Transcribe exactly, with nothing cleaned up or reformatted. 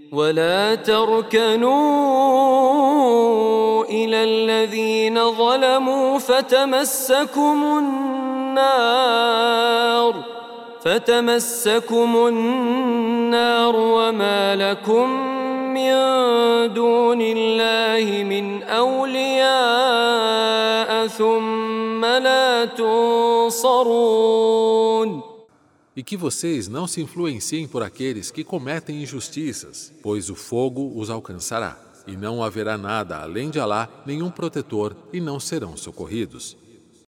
ولا تركنوا إلى الذين ظلموا فتمسكم النار فتمسكم النار وما لكم من دون الله من أولياء ثم لا تنصرون. E que vocês não se influenciem por aqueles que cometem injustiças, pois o fogo os alcançará, e não haverá nada além de Alá, nenhum protetor, e não serão socorridos.